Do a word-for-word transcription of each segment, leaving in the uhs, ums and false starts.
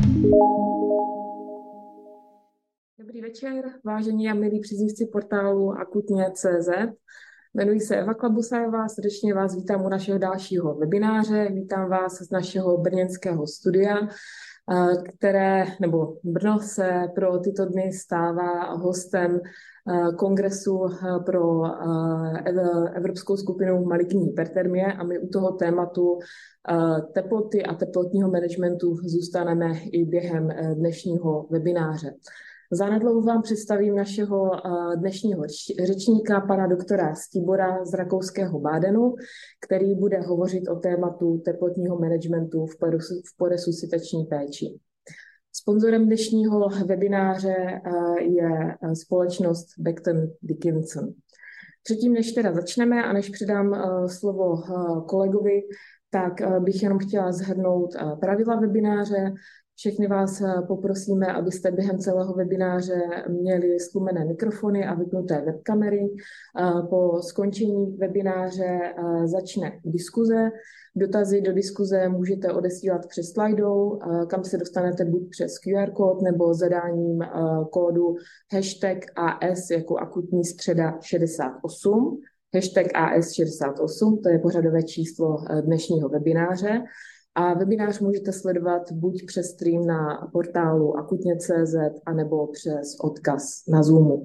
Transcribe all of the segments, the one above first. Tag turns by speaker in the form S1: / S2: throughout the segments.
S1: Dobrý večer, vážení a milí příznivci portálu akutně tečka cé zet. Jmenuji se Eva Klabusajová, srdečně vás vítám u našeho dalšího webináře. Vítám vás z našeho brněnského studia, které, nebo Brno se pro tyto dny stává hostem kongresu pro Evropskou skupinu maligní hypertermie a my u toho tématu teploty a teplotního managementu zůstaneme i během dnešního webináře. Zanedlouho vám představím našeho dnešního řečníka, pana doktora Stibora z rakouského Bádenu, který bude hovořit o tématu teplotního managementu v poresuscitační péči. Sponzorem dnešního webináře je společnost Becton Dickinson. Předtím, než teda začneme a než předám slovo kolegovi, tak bych jenom chtěla shrnout pravidla webináře. Všechny vás poprosíme, abyste během celého webináře měli stlumené mikrofony a vypnuté webkamery. Po skončení webináře začne diskuze. Dotazy do diskuze můžete odesílat přes Slido, kam se dostanete buď přes Q R kód nebo zadáním kódu hashtag A S jako akutní středa šedesát osm. Hashtag A S šedesát osm, to je pořadové číslo dnešního webináře. A webinář můžete sledovat buď přes stream na portálu akutně tečka cé zet anebo přes odkaz na Zoomu.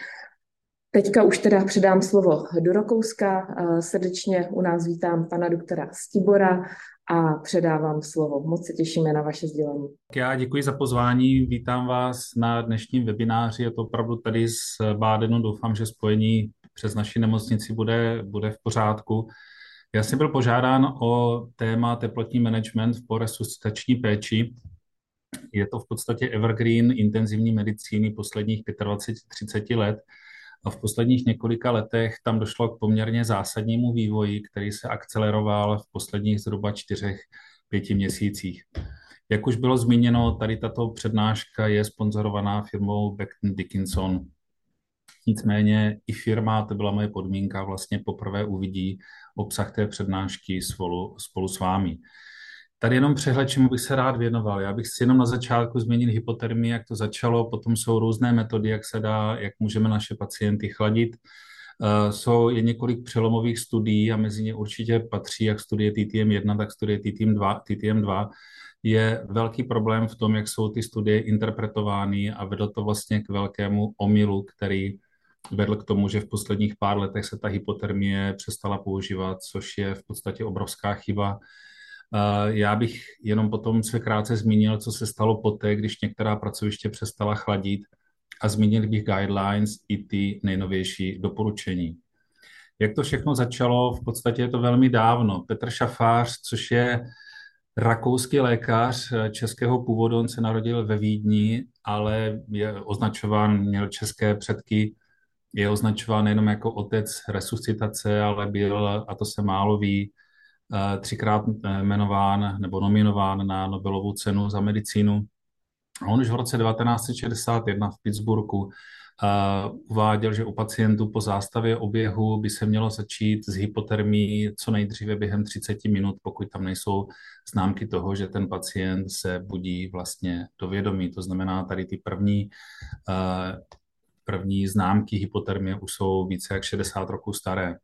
S1: Teďka už teda předám slovo do Rakouska. Srdečně u nás vítám pana doktora Stibora a předávám slovo. Moc se těšíme na vaše sdělení.
S2: Já děkuji za pozvání, vítám vás na dnešním webináři. Je to opravdu tady z Bádenu, doufám, že spojení přes naši nemocnici bude, bude v pořádku. Já jsem byl požádán o téma teplotní management v poresuscitační péči. Je to v podstatě evergreen intenzivní medicíny posledních dvacet pět třicet let. A v posledních několika letech tam došlo k poměrně zásadnímu vývoji, který se akceleroval v posledních zhruba čtyřech, pěti měsících. Jak už bylo zmíněno, tady tato přednáška je sponzorovaná firmou Becton Dickinson. Nicméně i firma, to byla moje podmínka, vlastně poprvé uvidí obsah té přednášky spolu, spolu s vámi. Tady jenom přehled, čemu bych se rád věnoval. Já bych si jenom na začátku zmínil hypotermii, jak to začalo, potom jsou různé metody, jak se dá, jak můžeme naše pacienty chladit. Uh, jsou je několik přelomových studií a mezi ně určitě patří jak studie T T M jedna, tak studie T T M dva. Je velký problém v tom, jak jsou ty studie interpretovány a vedlo to vlastně k velkému omylu, který vedl k tomu, že v posledních pár letech se ta hypotermie přestala používat, což je v podstatě obrovská chyba. Já bych jenom potom se krátce zmínil, co se stalo poté, když některá pracoviště přestala chladit a zmínil bych guidelines i ty nejnovější doporučení. Jak to všechno začalo? V podstatě je to velmi dávno. Petr Šafář, což je rakouský lékař českého původu, on se narodil ve Vídni, ale je označován, měl české předky, je označován nejenom jako otec resuscitace, ale byl, a to se málo ví, třikrát jmenován nebo nominován na Nobelovu cenu za medicínu. A on už v roce devatenáct set šedesát jedna v Pittsburghu uh, uváděl, že u pacientů po zástavě oběhu by se mělo začít s hypotermií co nejdříve během třicet minut, pokud tam nejsou známky toho, že ten pacient se budí vlastně do vědomí. To znamená, tady ty první uh, První známky hypotermie už jsou více jak šedesát roků staré.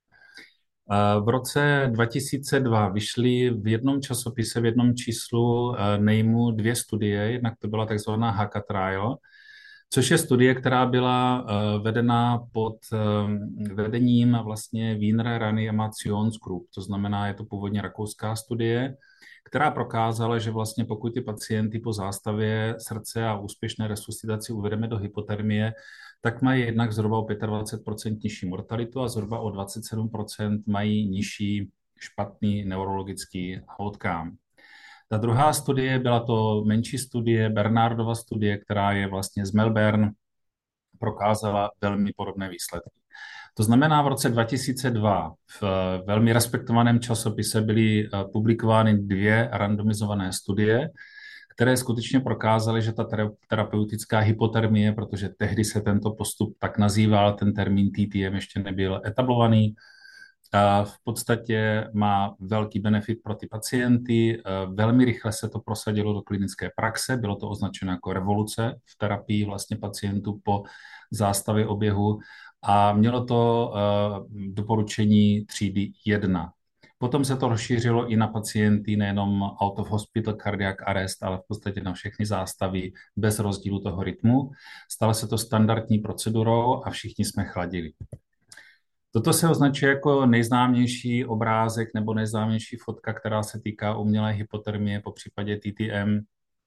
S2: V roce dva tisíce dva vyšly v jednom časopise, v jednom číslu Nameu dvě studie. Jednak to byla takzvaná H A C A trial, což je studie, která byla vedena pod vedením vlastně Wiener Reanimationsgruppe. To znamená, je to původně rakouská studie, která prokázala, že vlastně pokud ty pacienty po zástavě srdce a úspěšné resuscitaci uvedeme do hypotermie, tak mají jednak zhruba o dvacet pět procent nižší mortalitu a zhruba o dvacet sedm procent mají nižší špatný neurologický outcome. Ta druhá studie byla to menší studie, Bernardova studie, která je vlastně z Melbourne, prokázala velmi podobné výsledky. To znamená, v roce dva tisíce dva v velmi respektovaném časopise byly publikovány dvě randomizované studie, které skutečně prokázaly, že ta terapeutická hypotermie, protože tehdy se tento postup tak nazýval, ten termín T T M ještě nebyl etablovaný, A v podstatě má velký benefit pro ty pacienty. Velmi rychle se to prosadilo do klinické praxe. Bylo to označeno jako revoluce v terapii vlastně pacientů po zástavě oběhu a mělo to doporučení třídy jedna. Potom se to rozšířilo i na pacienty, nejenom out of hospital cardiac arrest, ale v podstatě na všechny zástavy bez rozdílu toho rytmu. Stalo se to standardní procedurou a všichni jsme chladili. Toto se označuje jako nejznámější obrázek nebo nejznámější fotka, která se týká umělé hypotermie, po případě T T M.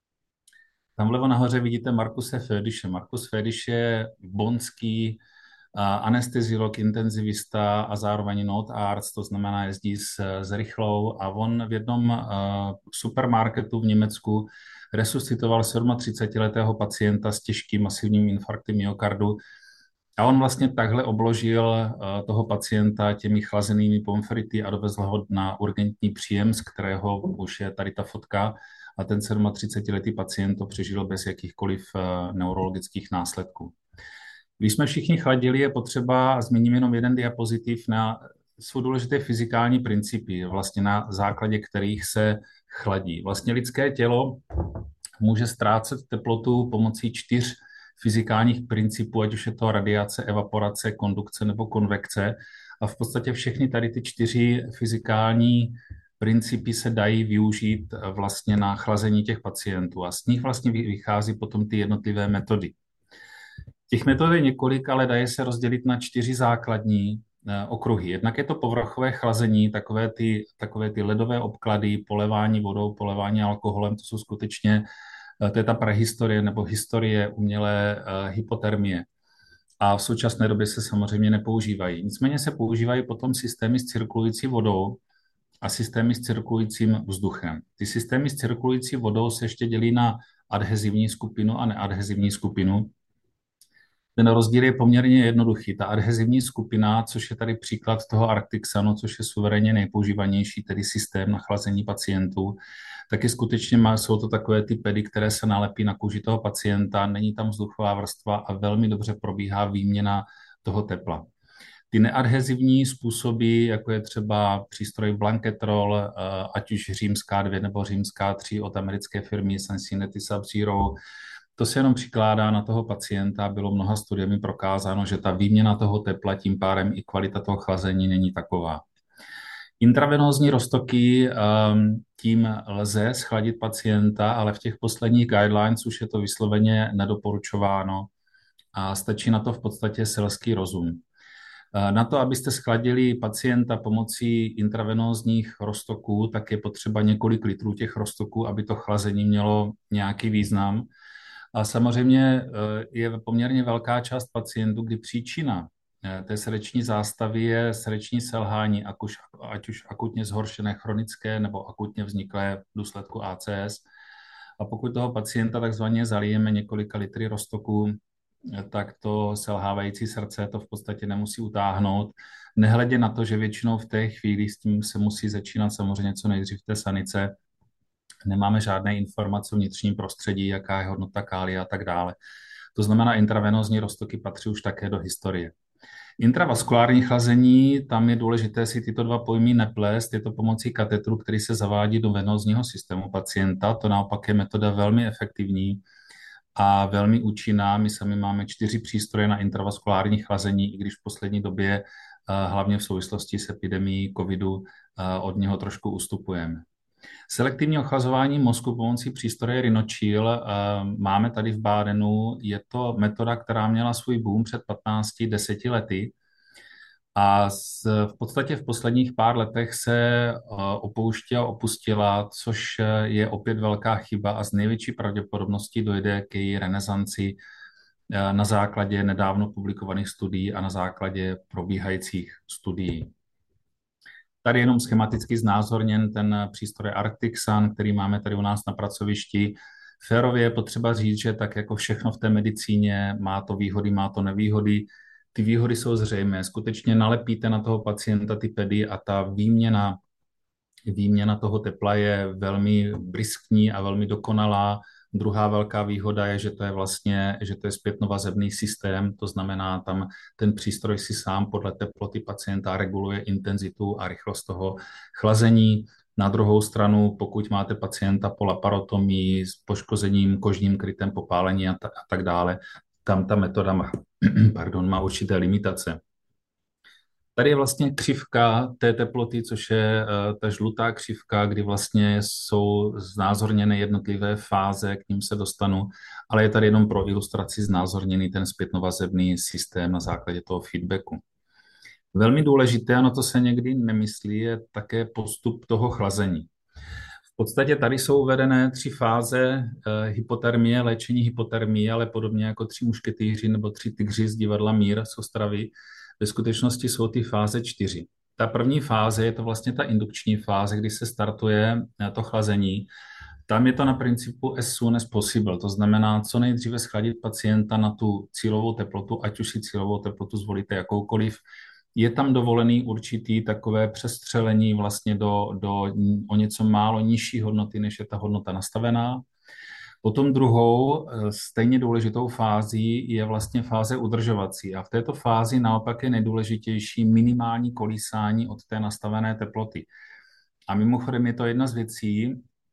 S2: Tam vlevo nahoře vidíte Markuse Födische. Markus Födisch je bonský anesteziolog, intenzivista a zároveň note arts, to znamená jezdí s, s rychlou a on v jednom uh, supermarketu v Německu resuscitoval třicetisedmiletého pacienta s těžkým masivním infarktem myokardu a on vlastně takhle obložil uh, toho pacienta těmi chlazenými pomfrity a dovezl ho na urgentní příjem, z kterého už je tady ta fotka a ten třicetisedmiletý pacient to přežil bez jakýchkoliv uh, neurologických následků. Když jsme všichni chladili, je potřeba, a zmíním jenom jeden diapozitiv, na, jsou důležité fyzikální principy, vlastně na základě kterých se chladí. Vlastně lidské tělo může ztrácet teplotu pomocí čtyř fyzikálních principů, ať už je to radiace, evaporace, kondukce nebo konvekce. A v podstatě všechny tady ty čtyři fyzikální principy se dají využít vlastně na chlazení těch pacientů. A z nich vlastně vychází potom ty jednotlivé metody. Těch metod je několik, ale dají se rozdělit na čtyři základní okruhy. Jednak je to povrchové chlazení, takové ty, takové ty ledové obklady, polevání vodou, polevání alkoholem, to jsou skutečně, to je ta prehistorie nebo historie umělé uh, hypotermie. A v současné době se samozřejmě nepoužívají. Nicméně se používají potom systémy s cirkulující vodou a systémy s cirkulujícím vzduchem. Ty systémy s cirkulující vodou se ještě dělí na adhezivní skupinu a neadhezivní skupinu. Ten rozdíl je poměrně jednoduchý. Ta adhezivní skupina, což je tady příklad toho Arctixanu, což je suverénně nejpoužívanější, tedy systém na chlazení pacientů, taky skutečně má, jsou to takové ty pedy, které se nalepí na kůži toho pacienta, není tam vzduchová vrstva a velmi dobře probíhá výměna toho tepla. Ty neadhezivní způsoby, jako je třeba přístroj Blanketrol, ať už římská dvě nebo římská tři od americké firmy Cincinnati Sub-Zero, to se jenom přikládá na toho pacienta, bylo mnoha studiemi prokázáno, že ta výměna toho tepla, tím pádem i kvalita toho chlazení není taková. Intravenózní roztoky, tím lze schladit pacienta, ale v těch posledních guidelines už je to vysloveně nedoporučováno a stačí na to v podstatě selský rozum. Na to, abyste schladili pacienta pomocí intravenózních roztoků, tak je potřeba několik litrů těch roztoků, aby to chlazení mělo nějaký význam. A samozřejmě je poměrně velká část pacientů, kdy příčina té srdeční zástavy je srdeční selhání, ať už akutně zhoršené chronické nebo akutně vzniklé v důsledku A C S. A pokud toho pacienta takzvaně zalijeme několika litry roztoku, tak to selhávající srdce to v podstatě nemusí utáhnout. Nehledě na to, že většinou v té chvíli s tím se musí začínat samozřejmě co nejdřív v té sanice. Nemáme žádné informace o vnitřním prostředí, jaká je hodnota kália a tak dále. To znamená, intravenózní roztoky patří už také do historie. Intravaskulární chlazení, tam je důležité si tyto dva pojmy neplést. Je to pomocí katetru, který se zavádí do venózního systému pacienta. To naopak je metoda velmi efektivní a velmi účinná. My sami máme čtyři přístroje na intravaskulární chlazení, i když v poslední době, hlavně v souvislosti s epidemií covidu, od něho trošku ustupujeme. Selektivní ochlazování mozku pomocí přístroje Rhinochill máme tady v Bádenu. Je to metoda, která měla svůj boom před patnácti deseti lety a v podstatě v posledních pár letech se opouštila, opustila, což je opět velká chyba a z největší pravděpodobností dojde k její renesanci na základě nedávno publikovaných studií a na základě probíhajících studií. Tady jenom schematicky znázorněn ten přístroj Arctixan, který máme tady u nás na pracovišti. Férově je potřeba říct, že tak jako všechno v té medicíně má to výhody, má to nevýhody. Ty výhody jsou zřejmé. Skutečně nalepíte na toho pacienta ty pedy a ta výměna, výměna toho tepla je velmi briskní a velmi dokonalá. Druhá velká výhoda je, že to je vlastně, že to je zpětnovazebný systém, to znamená, tam ten přístroj si sám podle teploty pacienta reguluje intenzitu a rychlost toho chlazení. Na druhou stranu, pokud máte pacienta po laparotomii s poškozením kožním krytem, popálení a, ta, a tak dále, tam ta metoda má, pardon, má určité limitace. Tady je vlastně křivka té teploty, což je uh, ta žlutá křivka, kdy vlastně jsou znázorněny jednotlivé fáze, k ním se dostanu, ale je tady jenom pro ilustraci znázorněný ten zpětnovazebný systém na základě toho feedbacku. Velmi důležité, a na to se někdy nemyslí, je také postup toho chlazení. V podstatě tady jsou uvedené tři fáze uh, hypotermie, léčení hypotermie, ale podobně jako tři mušketýři nebo tři tygři z divadla Mír z Ostravy. Ve skutečnosti jsou ty fáze čtyři. Ta první fáze je to vlastně ta indukční fáze, kdy se startuje to chlazení. Tam je to na principu as soon as possible, to znamená co nejdříve schladit pacienta na tu cílovou teplotu, ať už si cílovou teplotu zvolíte jakoukoliv. Je tam dovolený určitý takové přestřelení vlastně do, do o něco málo nižší hodnoty, než je ta hodnota nastavená. Potom druhou, stejně důležitou fází je vlastně fáze udržovací a v této fázi naopak je nejdůležitější minimální kolísání od té nastavené teploty. A mimochodem je to jedna z věcí,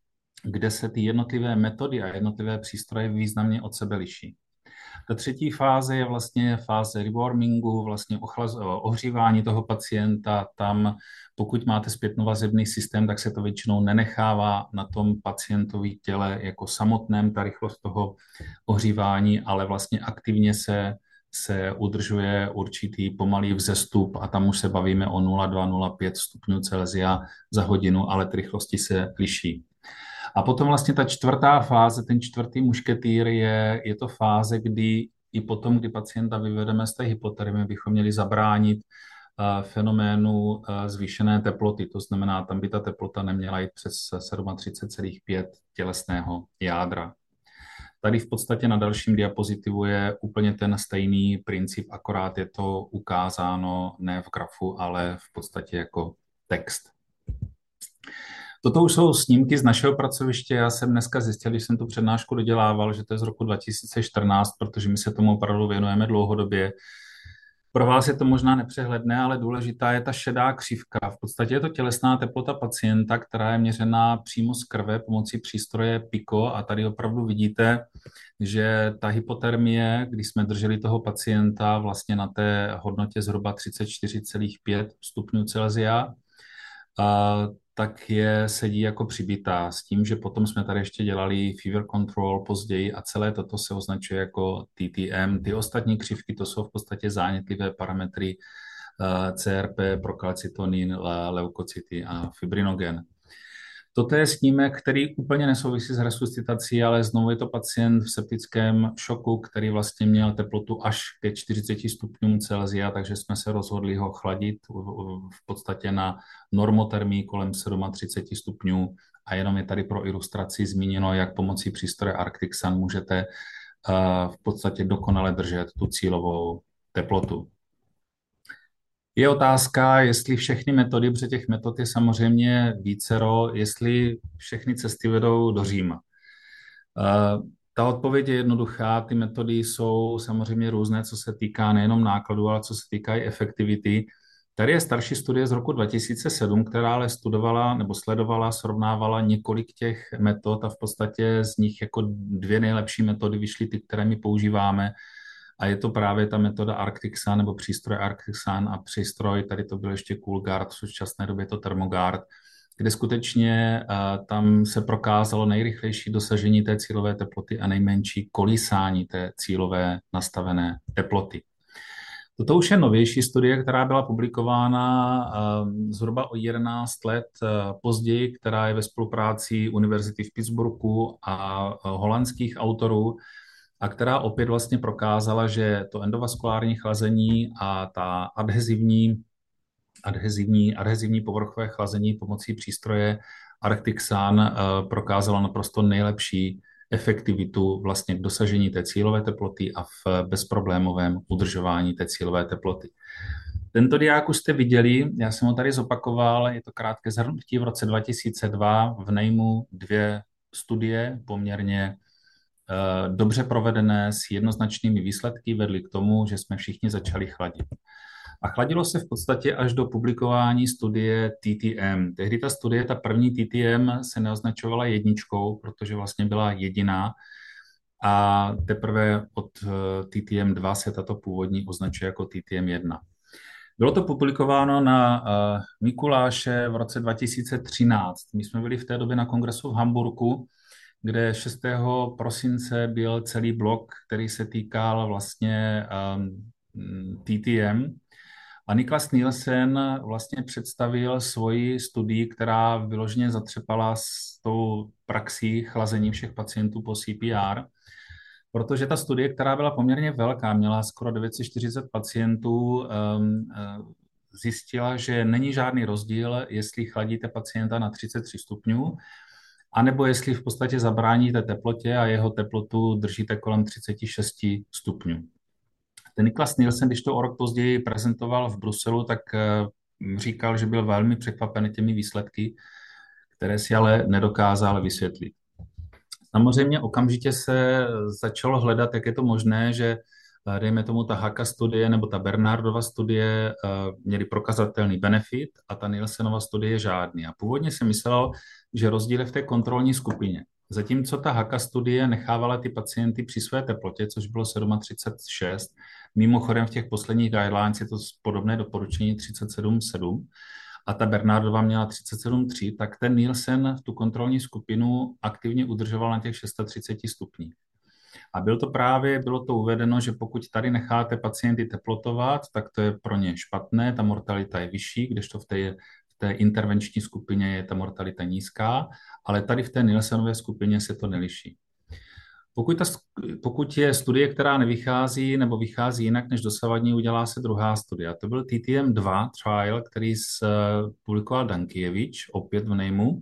S2: kde se ty jednotlivé metody a jednotlivé přístroje významně od sebe liší. Ta třetí fáze je vlastně fáze rewarmingu, vlastně ochlaz, ohřívání toho pacienta. Tam, pokud máte zpětnovazebný systém, tak se to většinou nenechává na tom pacientový těle jako samotném, ta rychlost toho ohřívání, ale vlastně aktivně se, se udržuje určitý pomalý vzestup a tam už se bavíme o nula celá dva - nula celá pět stupňů Celsia za hodinu, ale ty rychlosti se liší. A potom vlastně ta čtvrtá fáze, ten čtvrtý mušketýr je, je to fáze, kdy i potom, kdy pacienta vyvedeme z té hypotermie, bychom měli zabránit uh, fenoménu uh, zvýšené teploty. To znamená, tam by ta teplota neměla jít přes třicet sedm celá pět tělesného jádra. Tady v podstatě na dalším diapozitivu je úplně ten stejný princip, akorát je to ukázáno ne v grafu, ale v podstatě jako text. Toto už jsou snímky z našeho pracoviště. Já jsem dneska zjistil, když jsem tu přednášku dodělával, že to je z roku dva tisíce čtrnáct, protože my se tomu opravdu věnujeme dlouhodobě. Pro vás je to možná nepřehledné, ale důležitá je ta šedá křivka. V podstatě je to tělesná teplota pacienta, která je měřená přímo z krve pomocí přístroje Pico a tady opravdu vidíte, že ta hypotermie, když jsme drželi toho pacienta vlastně na té hodnotě zhruba třicet čtyři celá pět stupňů Celsia, a tak je sedí jako přibitá s tím, že potom jsme tady ještě dělali fever control později a celé toto se označuje jako T T M. Ty ostatní křivky, to jsou v podstatě zánětlivé parametry C R P, prokalcitonin, leukocyty a fibrinogen. Toto je snímek, který úplně nesouvisí s resuscitací, ale znovu je to pacient v septickém šoku, který vlastně měl teplotu až ke čtyřiceti stupňům Celsia, takže jsme se rozhodli ho chladit v podstatě na normotermii kolem třicet sedm stupňů a jenom je tady pro ilustraci zmíněno, jak pomocí přístroje Arctic Sun můžete v podstatě dokonale držet tu cílovou teplotu. Je otázka, jestli všechny metody, protože těch metod je samozřejmě vícero, jestli všechny cesty vedou do Říma. Ta odpověď je jednoduchá, ty metody jsou samozřejmě různé, co se týká nejenom nákladů, ale co se týká i efektivity. Tady je starší studie z roku dva tisíce sedm, která ale studovala nebo sledovala, srovnávala několik těch metod a v podstatě z nich jako dvě nejlepší metody vyšly ty, které my používáme. A je to právě ta metoda Arctic Sun nebo přístroj Arctic Sun a přístroj, tady to byl ještě CoolGuard, v současné době je to ThermoGuard, kde skutečně uh, tam se prokázalo nejrychlejší dosažení té cílové teploty a nejmenší kolísání té cílové nastavené teploty. Toto už je novější studie, která byla publikována uh, zhruba o jedenáct let uh, později, která je ve spolupráci Univerzity v Pittsburghu a uh, holandských autorů, a která opět vlastně prokázala, že to endovaskulární chlazení a ta adhezivní, adhezivní, adhezivní povrchové chlazení pomocí přístroje Arctic Sun uh, prokázalo naprosto nejlepší efektivitu vlastně k dosažení té cílové teploty a v bezproblémovém udržování té cílové teploty. Tento diák už jste viděli, já jsem ho tady zopakoval, je to krátké shrnutí v roce dva tisíce dva v Nejmu dvě studie poměrně dobře provedené s jednoznačnými výsledky vedly k tomu, že jsme všichni začali chladit. A chladilo se v podstatě až do publikování studie T T M. Tehdy ta studie, ta první T T M se neoznačovala jedničkou, protože vlastně byla jediná. A teprve od T T M dva se tato původní označuje jako T T M jedna. Bylo to publikováno na uh, Mikuláše v roce dva tisíce třináct. My jsme byli v té době na kongresu v Hamburku, kde šestého prosince byl celý blok, který se týkal vlastně um, T T M. A Niklas Nielsen vlastně představil svoji studii, která vyloženě zatřepala s tou praxí chlazení všech pacientů po C P R, protože ta studie, která byla poměrně velká, měla skoro devět set čtyřicet pacientů, zjistila, že není žádný rozdíl, jestli chladíte pacienta na třicet tři stupňů, anebo jestli v podstatě zabráníte teplotě a jeho teplotu držíte kolem třicet šest stupňů. Ten Niklas Nielsen, když to o rok později prezentoval v Bruselu, tak říkal, že byl velmi překvapen těmi výsledky, které si ale nedokázal vysvětlit. Samozřejmě okamžitě se začalo hledat, jak je to možné, že dejme tomu ta Haka studie nebo ta Bernardova studie měly prokazatelný benefit a ta Nielsenova studie žádný. A původně se myslelo, že rozdíl je v té kontrolní skupině. Zatímco ta Haka studie nechávala ty pacienty při své teplotě, což bylo třicet sedm celá šest, mimochodem v těch posledních guidelines je to podobné doporučení třicet sedm celá sedm, a ta Bernardova měla třicet sedm celá tři, tak ten Nielsen tu kontrolní skupinu aktivně udržoval na těch třicet šest stupních. A bylo to právě, bylo to uvedeno, že pokud tady necháte pacienty teplotovat, tak to je pro ně špatné, ta mortalita je vyšší, kdežto v té, v té intervenční skupině je ta mortalita nízká, ale tady v té Nielsenové skupině se to neliší. Pokud, ta, pokud je studie, která nevychází nebo vychází jinak než dosavadní, udělá se druhá studie. To byl T T M dva trial, který publikoval Dankijevič, opět v Nejmu.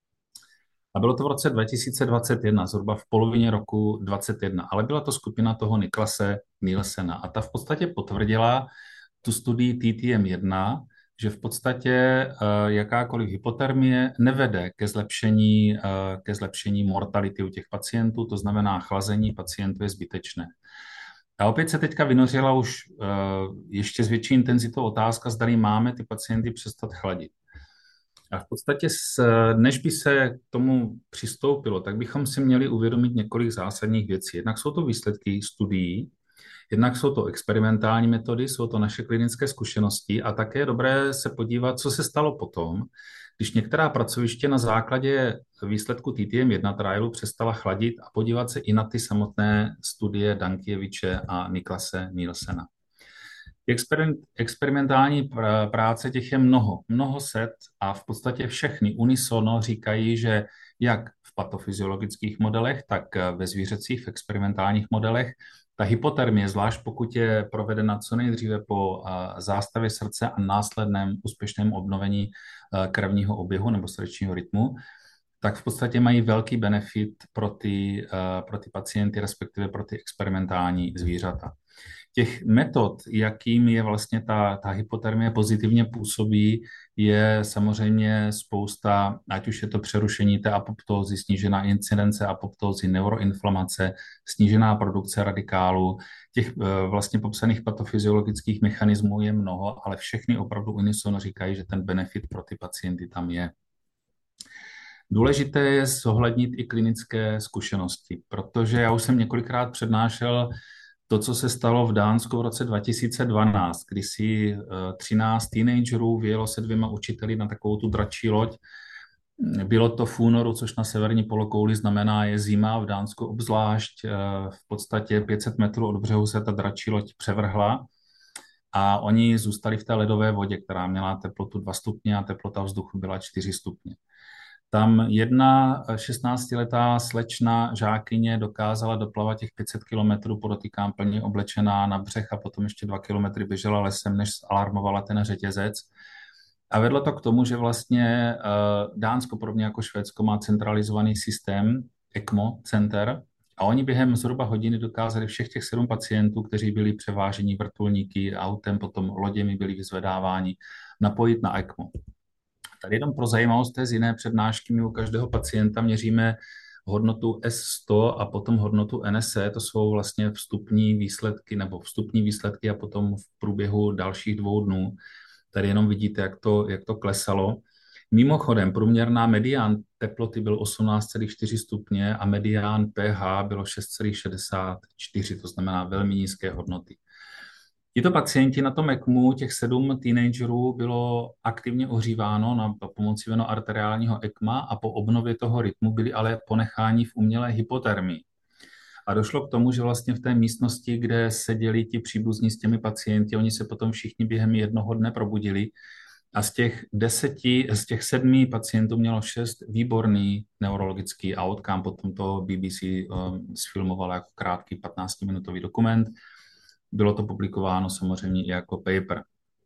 S2: A bylo to v roce dva tisíce dvacet jedna, zhruba v polovině roku dvacet jedna. Ale byla to skupina toho Niklase Nielsena. A ta v podstatě potvrdila tu studii T T M jedna, že v podstatě jakákoliv hypotermie nevede ke zlepšení, ke zlepšení mortality u těch pacientů, to znamená chlazení pacientů je zbytečné. A opět se teďka vynořila už ještě s větší intenzitou otázka, zda máme ty pacienty přestat chladit. A v podstatě, než by se k tomu přistoupilo, tak bychom si měli uvědomit několik zásadních věcí. Jednak jsou to výsledky studií, jednak jsou to experimentální metody, jsou to naše klinické zkušenosti a také je dobré se podívat, co se stalo potom, když některá pracoviště na základě výsledku T T M jedna trialu přestala chladit a podívat se i na ty samotné studie Dankijeviče a Niklase Nielsena. Experimentální práce těch je mnoho, mnoho set a v podstatě všechny unisono říkají, že jak v patofyziologických modelech, tak ve zvířecích experimentálních modelech ta hypotermie, zvlášť pokud je provedena co nejdříve po zástavě srdce a následném úspěšném obnovení krevního oběhu nebo srdečního rytmu, tak v podstatě mají velký benefit pro ty, pro ty pacienty, respektive pro ty experimentální zvířata. Těch metod, jakým je vlastně ta, ta hypotermie pozitivně působí, je samozřejmě spousta, ať už je to přerušení té apoptózy, snížená incidence apoptózy, neuroinflamace, snížená produkce radikálu. Těch vlastně popsaných patofyziologických mechanismů je mnoho, ale všechny opravdu unisono říkají, že ten benefit pro ty pacienty tam je. Důležité je zohlednit i klinické zkušenosti, protože já už jsem několikrát přednášel to, co se stalo v Dánsku v roce dva tisíce dvanáct, kdy si třináct teenagerů vyjelo se dvěma učiteli na takovou tu dračí loď. Bylo to v únoru, což na severní polokouli znamená je zima, v Dánsku obzvlášť. V podstatě pět set metrů od břehu se ta dračí loď převrhla a oni zůstali v té ledové vodě, která měla teplotu dva stupně a teplota vzduchu byla čtyři stupně. Tam jedna šestnáctiletá slečna žákyně dokázala doplavat těch pět set kilometrů, podotýkám plně oblečená na břeh a potom ještě dva kilometry běžela lesem, než alarmovala ten řetězec. A vedlo to k tomu, že vlastně Dánsko, podobně jako Švédsko, má centralizovaný systém ECMO center a oni během zhruba hodiny dokázali všech těch sedm pacientů, kteří byli převáženi vrtulníky, autem, potom loděmi byli vyzvedáváni, napojit na ECMO. Tady jenom pro zajímavost té z jiné přednášky, my u každého pacienta měříme hodnotu S sto a potom hodnotu N S E, to jsou vlastně vstupní výsledky nebo vstupní výsledky a potom v průběhu dalších dvou dnů. Tady jenom vidíte, jak to, jak to klesalo. Mimochodem, průměrná medián teploty byl osmnáct celá čtyři stupně a medián pH bylo šest celá šedesát čtyři, to znamená velmi nízké hodnoty. Tito pacienti na tom ECMu, těch sedm teenagerů, bylo aktivně ohříváno na pomocí venoarteriálního ECMA a po obnově toho rytmu byli ale ponecháni v umělé hypotermii. A došlo k tomu, že vlastně v té místnosti, kde seděli ti příbuzní s těmi pacienty, oni se potom všichni během jednoho dne probudili a z těch deseti, z těch sedmi pacientů mělo šest výborný neurologický outcome. Potom to B B C um, sfilmovalo jako krátký patnáctiminutový dokument. Bylo to publikováno samozřejmě i jako paper.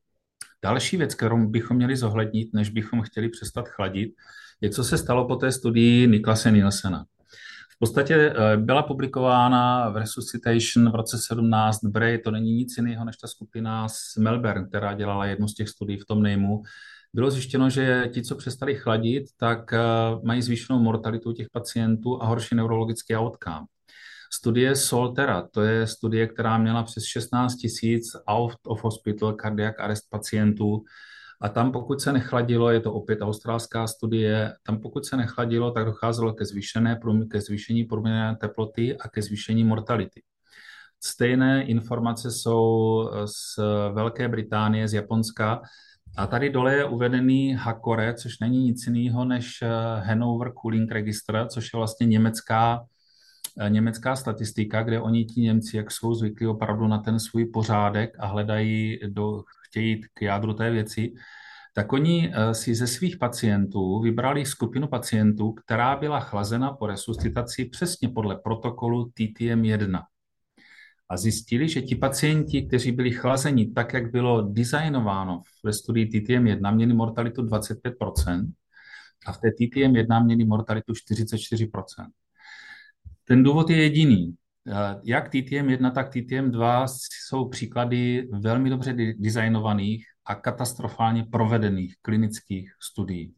S2: Další věc, kterou bychom měli zohlednit, než bychom chtěli přestat chladit, je, co se stalo po té studii Niklase Nielsena. V podstatě byla publikována v Resuscitation v roce sedmnáct. Bray, to není nic jiného než ta skupina z Melbourne, která dělala jednu z těch studií v tom nejmu. Bylo zjištěno, že ti, co přestali chladit, tak mají zvýšenou mortalitu těch pacientů a horší neurologický outcome. Studie Soltera, to je studie, která měla přes šestnáct tisíc out of hospital cardiac arrest pacientů. A tam, pokud se nechladilo, je to opět australská studie, tam pokud se nechladilo, tak docházelo ke, zvýšené, ke zvýšení průměrné teploty a ke zvýšení mortality. Stejné informace jsou z Velké Británie, z Japonska. A tady dole je uvedený Hakore, což není nic jiného než Hanover Cooling Register, což je vlastně německá německá statistika, kde oni ti Němci, jak jsou zvyklí opravdu na ten svůj pořádek a hledají, do, chtějí jít k jádru té věci, tak oni si ze svých pacientů vybrali skupinu pacientů, která byla chlazena po resuscitaci přesně podle protokolu T T M jedna. A zjistili, že ti pacienti, kteří byli chlazeni tak, jak bylo designováno ve studii T T M jedna, měli mortalitu dvacet pět procent a v té T T M jedna měli mortalitu čtyřicet čtyři procent. Ten důvod je jediný. Jak T T M jedna, tak T T M dva jsou příklady velmi dobře designovaných a katastrofálně provedených klinických studií.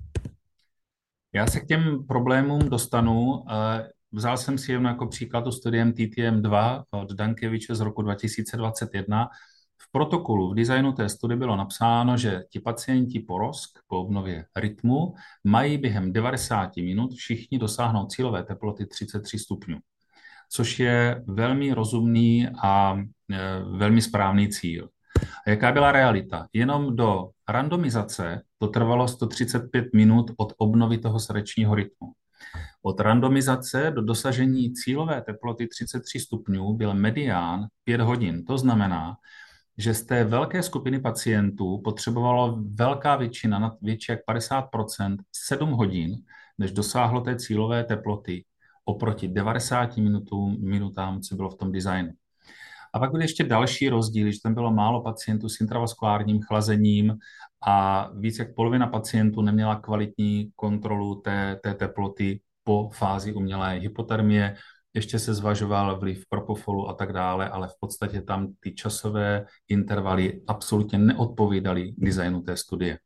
S2: Já se k těm problémům dostanu. Vzal jsem si jen jako příklad tu studiem T T M dva od Dankeviče z roku dva tisíce dvacet jedna. V protokolu, v designu té studie bylo napsáno, že ti pacienti po R O S C, po obnově rytmu, mají během devadesát minut všichni dosáhnout cílové teploty třicet tři stupňů, což je velmi rozumný a e, velmi správný cíl. A jaká byla realita? Jenom do randomizace to trvalo sto třicet pět minut od obnovy toho srdečního rytmu. Od randomizace do dosažení cílové teploty třicet tři stupňů byl medián pět hodin. To znamená, že z té velké skupiny pacientů potřebovalo velká většina, větší jak padesát procent, sedm hodin, než dosáhlo té cílové teploty oproti devadesáti minutům, minutám, co bylo v tom designu. A pak byly ještě další rozdíly, že tam bylo málo pacientů s intravaskulárním chlazením a víc jak polovina pacientů neměla kvalitní kontrolu té, té teploty po fázi umělé hypotermie. Ještě se zvažoval vliv propofolu a tak dále, ale v podstatě tam ty časové intervaly absolutně neodpovídaly designu té studie.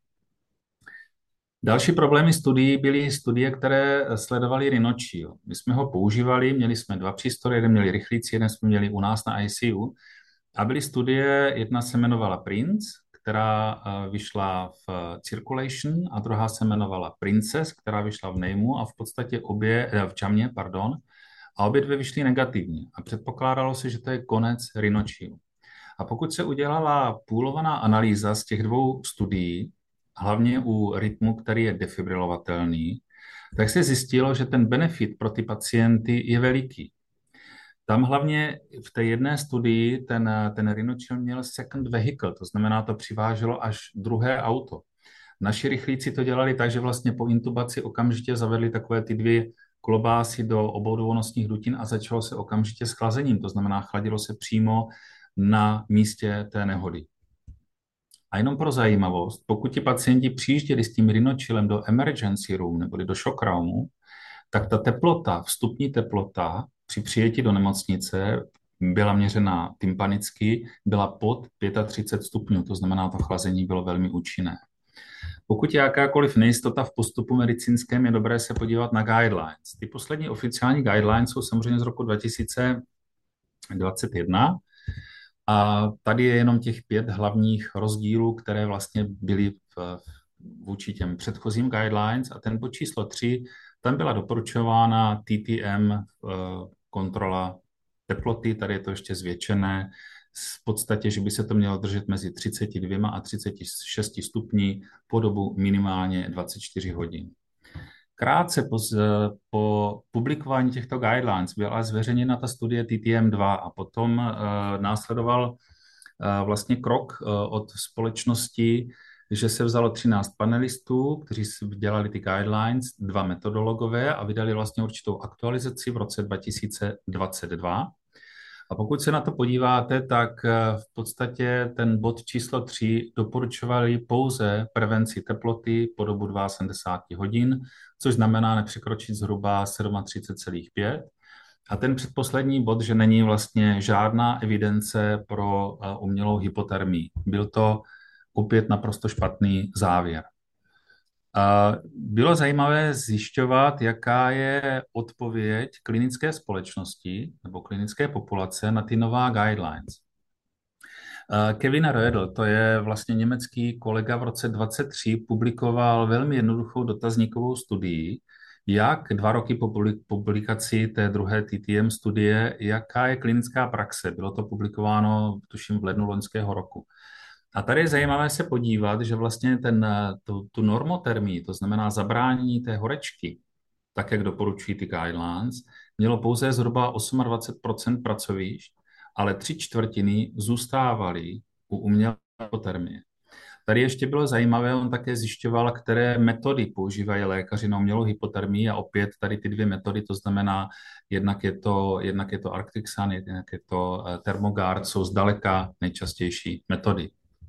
S2: Další problémy studií byly studie, které sledovaly Rinochill. My jsme ho používali, měli jsme dva přístroje, jeden měli rychlící, jeden jsme měli u nás na I C U. A byly studie, jedna se jmenovala Prince, která vyšla v Circulation, a druhá se jmenovala Princess, která vyšla v Name a v podstatě obě, v Jamě, pardon, a obě dvě vyšly negativně. A předpokládalo se, že to je konec Rinochill. A pokud se udělala půlovaná analýza z těch dvou studií, hlavně u rytmu, který je defibrilovatelný, tak se zjistilo, že ten benefit pro ty pacienty je veliký. Tam hlavně v té jedné studii ten, ten Rinochill měl second vehicle, to znamená, to přiváželo až druhé auto. Naši rychlíci to dělali tak, že vlastně po intubaci okamžitě zavedli takové ty dvě klobásy do obou dvounosních dutin a začalo se okamžitě s chlazením, to znamená, chladilo se přímo na místě té nehody. A jenom pro zajímavost, pokud ti pacienti přijížděli s tím Rinochillem do emergency room nebo do shock roomu, tak ta teplota, vstupní teplota při přijetí do nemocnice byla měřena tympanicky, byla pod třicet pět stupňů, to znamená, to chlazení bylo velmi účinné. Pokud je jakákoliv nejistota v postupu medicínském, je dobré se podívat na guidelines. Ty poslední oficiální guidelines jsou samozřejmě z roku dva tisíce dvacet jedna a tady je jenom těch pět hlavních rozdílů, které vlastně byly v, vůči těm předchozím guidelines a ten bod číslo tři, tam byla doporučována T T M kontrola teploty, tady je to ještě zvětšené, v podstatě, že by se to mělo držet mezi třicet dva a třicet šest stupní po dobu minimálně dvacet čtyři hodin. Krátce po, po publikování těchto guidelines byla zveřejněna ta studie T T M dva a potom uh, následoval uh, vlastně krok uh, od společnosti, že se vzalo třináct panelistů, kteří dělali ty guidelines, dva metodologové a vydali vlastně určitou aktualizaci v roce dva tisíce dvacet dva. A pokud se na to podíváte, tak v podstatě ten bod číslo tři doporučovali pouze prevenci teploty po dobu sedmdesát dva hodin, což znamená nepřekročit zhruba třicet sedm celá pět. A ten předposlední bod, že není vlastně žádná evidence pro umělou hypotermii. Byl to opět naprosto špatný závěr. Bylo zajímavé zjišťovat, jaká je odpověď klinické společnosti nebo klinické populace na ty nová guidelines. Kevin Rödl, to je vlastně německý kolega, v roce dvacet tři publikoval velmi jednoduchou dotazníkovou studii, jak dva roky po publikaci té druhé T T M studie, jaká je klinická praxe. Bylo to publikováno, tuším, v lednu loňského roku. A tady je zajímavé se podívat, že vlastně ten, tu, tu normotermii, to znamená zabránění té horečky, tak jak doporučují ty guidelines, mělo pouze zhruba dvacet osm procent pracovišť, ale tři čtvrtiny zůstávaly u umělé hypotermie. Tady ještě bylo zajímavé, on také zjišťoval, které metody používají lékaři na umělou hypotermii a opět tady ty dvě metody, to znamená, jednak je to, jednak je to Arctic Sun, jednak je to Thermogard, jsou zdaleka nejčastější metody.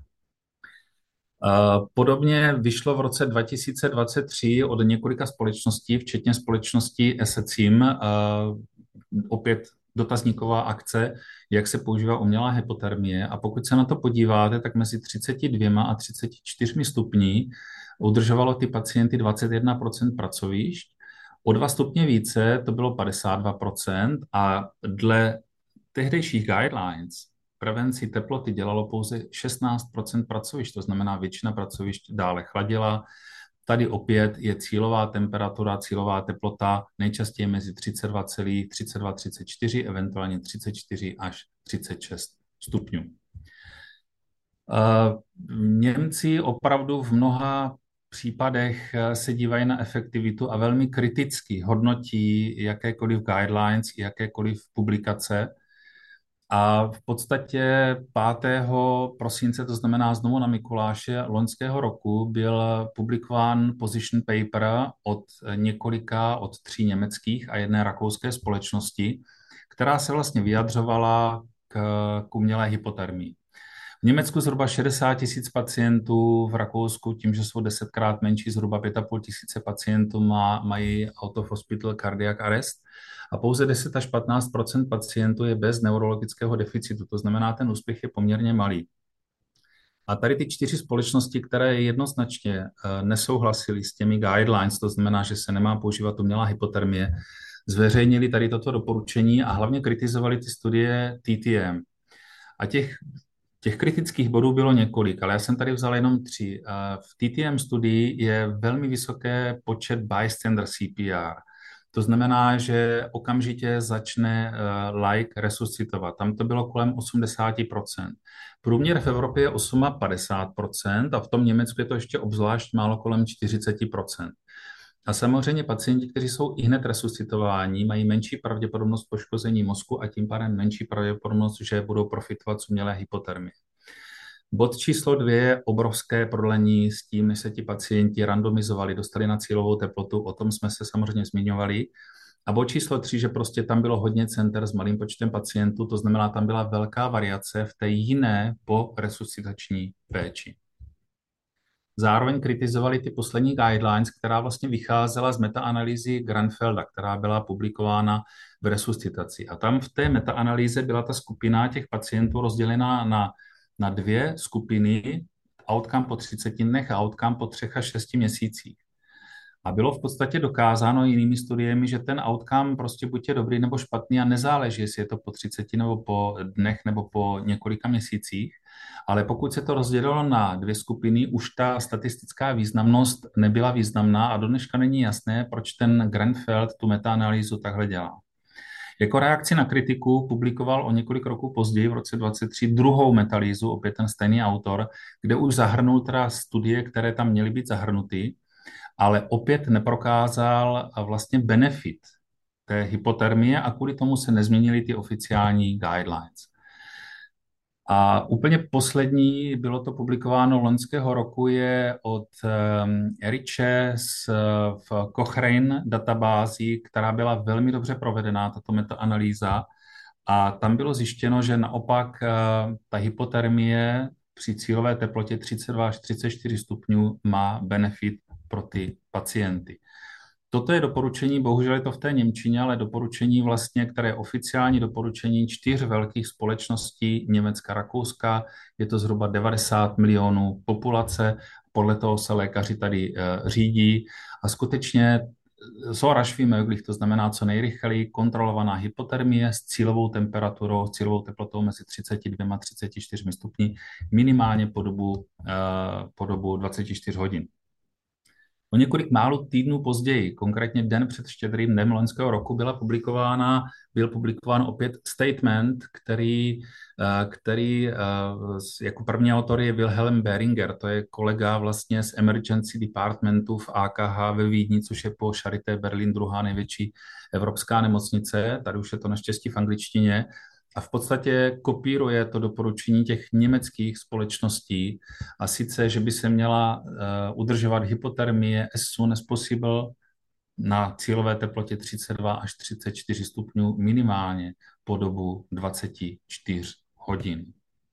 S2: Podobně vyšlo v roce dva tisíce dvacet tři od několika společností, včetně společnosti Esecim, opět dotazníková akce, jak se používá umělá hypotermie. A pokud se na to podíváte, tak mezi třicet dva a třicet čtyři stupní udržovalo ty pacienty dvacet jedna procent pracovišť. O dva stupně více to bylo padesát dva procent a dle tehdejších guidelines prevenci teploty dělalo pouze šestnáct procent pracovišť, to znamená většina pracovišť dále chladila. Tady opět je cílová temperatura, cílová teplota nejčastěji mezi třicet dva, třicet dva třicet čtyři, eventuálně třicet čtyři až třicet šest stupňů. Němci opravdu v mnoha případech se dívají na efektivitu a velmi kriticky hodnotí jakékoliv guidelines, jakékoliv publikace. A v podstatě pátého prosince, to znamená znovu na Mikuláše loňského roku, byl publikován position paper od několika, od tří německých a jedné rakouské společnosti, která se vlastně vyjadřovala k, k umělé hypotermii. V Německu zhruba šedesát tisíc pacientů, v Rakousku tím, že jsou desetkrát menší, zhruba pět a půl tisíce pacientů má, mají out of hospital cardiac arrest a pouze deset až patnáct procent pacientů je bez neurologického deficitu, to znamená, ten úspěch je poměrně malý. A tady ty čtyři společnosti, které jednoznačně nesouhlasily s těmi guidelines, to znamená, že se nemá používat umělá hypotermie, zveřejnili tady toto doporučení a hlavně kritizovali ty studie T T M. A těch Těch kritických bodů bylo několik, ale já jsem tady vzal jenom tři. V T T M studii je velmi vysoké počet bystander C P R. To znamená, že okamžitě začne laik resuscitovat. Tam to bylo kolem osmdesát procent. Průměr v Evropě je padesát osm procent a v tom Německu je to ještě obzvlášť málo kolem čtyřicet procent. A samozřejmě pacienti, kteří jsou ihned resuscitováni, mají menší pravděpodobnost poškození mozku a tím pádem menší pravděpodobnost, že budou profitovat z umělé hypotermie. Bod číslo dvě je obrovské prodlení s tím, než se ti pacienti randomizovali, dostali na cílovou teplotu, o tom jsme se samozřejmě zmiňovali. A bod číslo tři, že prostě tam bylo hodně center s malým počtem pacientů, to znamená, tam byla velká variace v té jiné po resuscitační péči. Zároveň kritizovali ty poslední guidelines, která vlastně vycházela z metaanalýzy Granfelda, která byla publikována v resuscitaci. A tam v té metaanalýze byla ta skupina těch pacientů rozdělená na, na dvě skupiny, outcome po třiceti dnech a outcome po třech až šesti měsících. A bylo v podstatě dokázáno jinými studiemi, že ten outcome prostě buď je dobrý nebo špatný a nezáleží, jestli je to po třiceti nebo po dnech nebo po několika měsících. Ale pokud se to rozdělilo na dvě skupiny, už ta statistická významnost nebyla významná a do dneška není jasné, proč ten Grenfell tu metaanalýzu takhle dělá. Jako reakci na kritiku publikoval o několik roků později, v roce dvacet tři, druhou metalýzu, opět ten stejný autor, kde už zahrnul teda studie, které tam měly být zahrnuty, ale opět neprokázal vlastně benefit té hypotermie a kvůli tomu se nezměnily ty oficiální guidelines. A úplně poslední, bylo to publikováno loňského roku, je od um, Eriche z, v Cochrane databází, která byla velmi dobře provedená, tato metaanalýza. A tam bylo zjištěno, že naopak uh, ta hypotermie při cílové teplotě třicet dva až třicet čtyři stupňů má benefit pro ty pacienty. Toto je doporučení, bohužel je to v té němčině, ale doporučení vlastně, které je oficiální doporučení čtyř velkých společností Německa, Rakouska. Je to zhruba devadesát milionů populace, podle toho se lékaři tady uh, řídí a skutečně so rasch wie möglich, to znamená co nejrychleji kontrolovaná hypotermie s cílovou temperaturou, s cílovou teplotou mezi třicet dva a třicet čtyři stupni, minimálně po dobu, uh, po dobu dvacet čtyři hodin. O několik málo týdnů později, konkrétně den před Štědrým dnem loňského roku, byla publikována, byl publikován opět statement, který, který jako první autor je Wilhelm Behringer, to je kolega vlastně z Emergency Departmentu v A K H ve Vídni, což je po Charité Berlin druhá největší evropská nemocnice, tady už je to naštěstí v angličtině, a v podstatě kopíruje to doporučení těch německých společností a sice, že by se měla uh, udržovat hypotermie as soon as possible na cílové teplotě třicet dva až třicet čtyři stupňů minimálně po dobu dvacet čtyři hodin.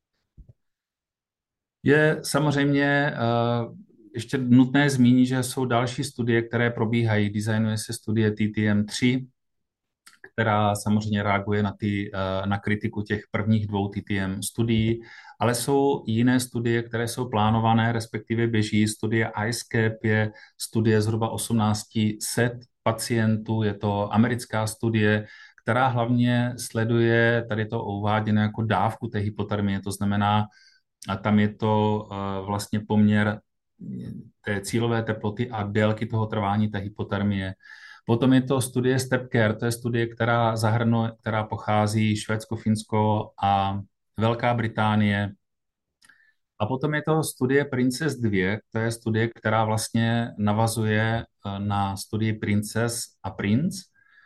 S2: Je samozřejmě uh, ještě nutné zmínit, že jsou další studie, které probíhají. Designuje se studie T T M tři, která samozřejmě reaguje na, ty, na kritiku těch prvních dvou T T M studií, ale jsou jiné studie, které jsou plánované, respektive běží. Studie iScape je studie zhruba osmnáct set pacientů, je to americká studie, která hlavně sleduje, tady je to uváděno jako dávku té hypotermie, to znamená, a tam je to vlastně poměr té cílové teploty a délky toho trvání té hypotermie. Potom je to studie StepCare, to je studie, která zahrnuje, která pochází Švédsko, Finsko a Velká Británie. A potom je to studie Princess dva, to je studie, která vlastně navazuje na studii Princess a Prince,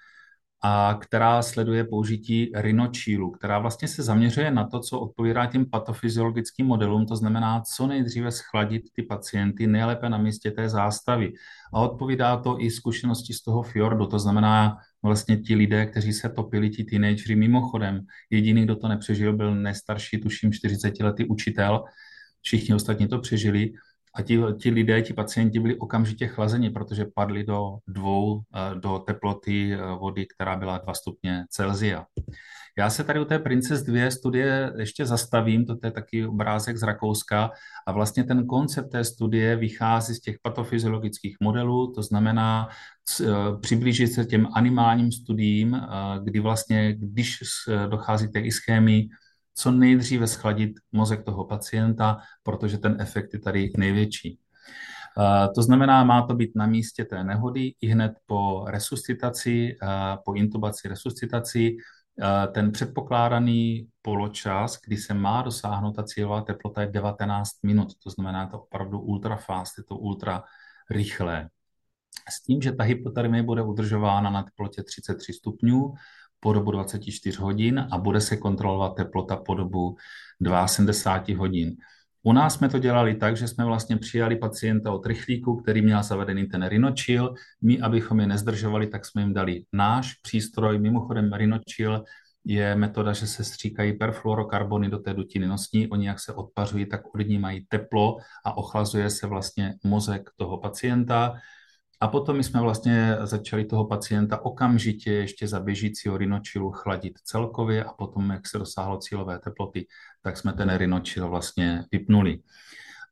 S2: a která sleduje použití rinočilu, která vlastně se zaměřuje na to, co odpovídá těm patofyziologickým modelům, to znamená, co nejdříve schladit ty pacienty, nejlépe na místě té zástavy. A odpovídá to i zkušenosti z toho fjordu, to znamená vlastně ti lidé, kteří se topili, ti teenageři. Mimochodem, jediný, kdo to nepřežil, byl nejstarší, tuším čtyřicetiletý učitel, všichni ostatní to přežili. A ti, ti lidé, ti pacienti byli okamžitě chlazeni, protože padli do dvou, do teploty vody, která byla dva stupně Celsia. Já se tady u té Princess dva studie ještě zastavím, to je taky obrázek z Rakouska a vlastně ten koncept té studie vychází z těch patofyziologických modelů, to znamená přiblížit se těm animálním studiím, kdy vlastně, když dochází k té ischémii, co nejdříve schladit mozek toho pacienta, protože ten efekt je tady největší. To znamená, má to být na místě té nehody i hned po resuscitaci, po intubaci resuscitaci. Ten předpokládaný poločas, kdy se má dosáhnout ta cílová teplota, je devatenáct minut. To znamená, to opravdu ultra fast, je to ultra rychlé. S tím, že ta hypotermie bude udržována na teplotě třicet tři stupňů, po dobu dvacet čtyři hodin a bude se kontrolovat teplota po dobu sedmdesát dva hodin. U nás jsme to dělali tak, že jsme vlastně přijali pacienta od rychlíku, který měl zavedený ten rinočil. My, abychom je nezdržovali, tak jsme jim dali náš přístroj. Mimochodem rinočil je metoda, že se stříkají perfluorokarbony do té dutiny nosní. Oni jak se odpařují, tak odnímají teplo a ochlazuje se vlastně mozek toho pacienta. A potom my jsme vlastně začali toho pacienta okamžitě ještě za běžícího rinočilu chladit celkově a potom, jak se dosáhlo cílové teploty, tak jsme ten rinočil vlastně vypnuli.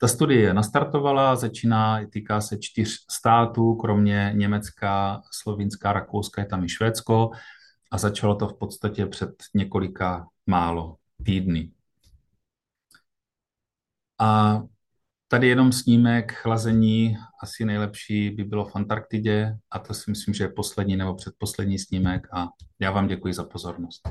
S2: Ta studie nastartovala, začíná, týká se čtyř států, kromě Německa, Slovinska, Rakouska, je tam i Švédsko a začalo to v podstatě před několika málo týdny. A tady jenom snímek chlazení, asi nejlepší by bylo v Antarktidě a to si myslím, že je poslední nebo předposlední snímek a já vám děkuji za pozornost.